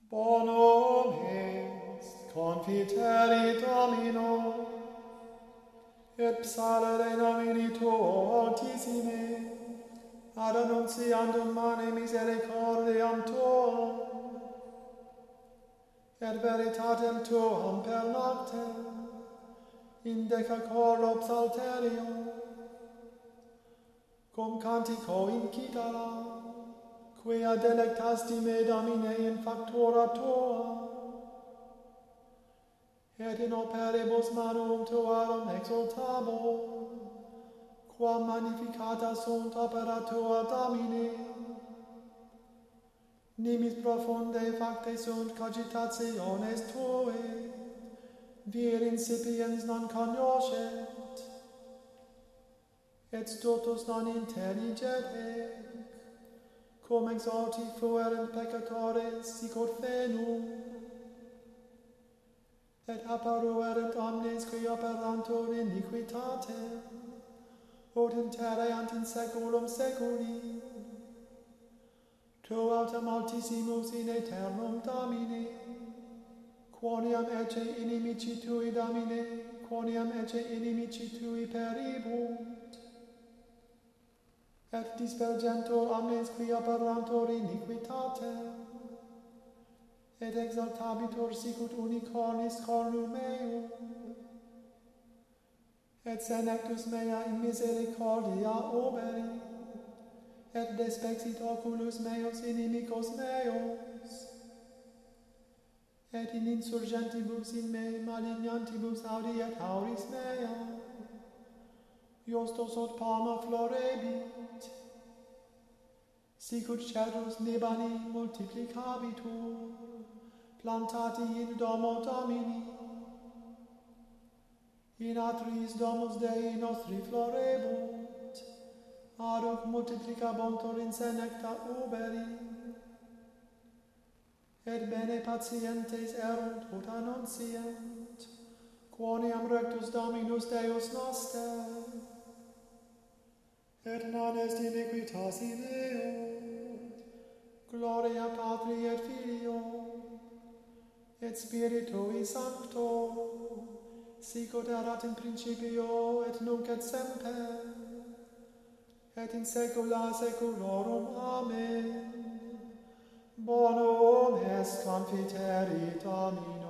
Bonum est confiteri Domino, et psalere nomini tuo altissime, ad annunciandum mane misericordiam tuam, et veritatem tuam per noctem, indeca coro psalterio, cum cantico incitara, quia delectasti me Domine in factura tua, et in operibus manum tuarum exultabo, quam magnificata sunt opera tua, Domine. Nimis profunde facte sunt cogitationes tuae, vir incipiens non cognoscet, et stultus non intelliget ec, cum exalti fuerent peccatores sicut fenum, et apparuerent omnes qui operantur iniquitatem, ut in terreant in saeculum saeculi. Tu autem altissimus in aeternum, Domine, quoniam ecce inimici tui, Domine, quoniam ecce inimici tui peribunt, et dispergentur omnes qui operantur iniquitatem, et exaltabitur sicut unicornis cornum meum, et senectus mea in misericordia oberi, et despexit oculus meus inimicos meus, et in insurgentibus in me malignantibus audiet auris mea, justus ut palma florebit, sicut cedrus Libani multiplicabitur, plantati in domo Domini, in atriis domus Dei nostri florebunt, aduc multiplicabuntur in senecta uberi, et bene patientes erunt ut annunciant, quoniam rectus Dominus Deus noster, et non est iniquitas in eo, gloria Patri et Filio, et Spiritui Sancto, sicut erat in principio et nunc et semper, et in saecula saeculorum. Amen. Bonum est confiteri Domino.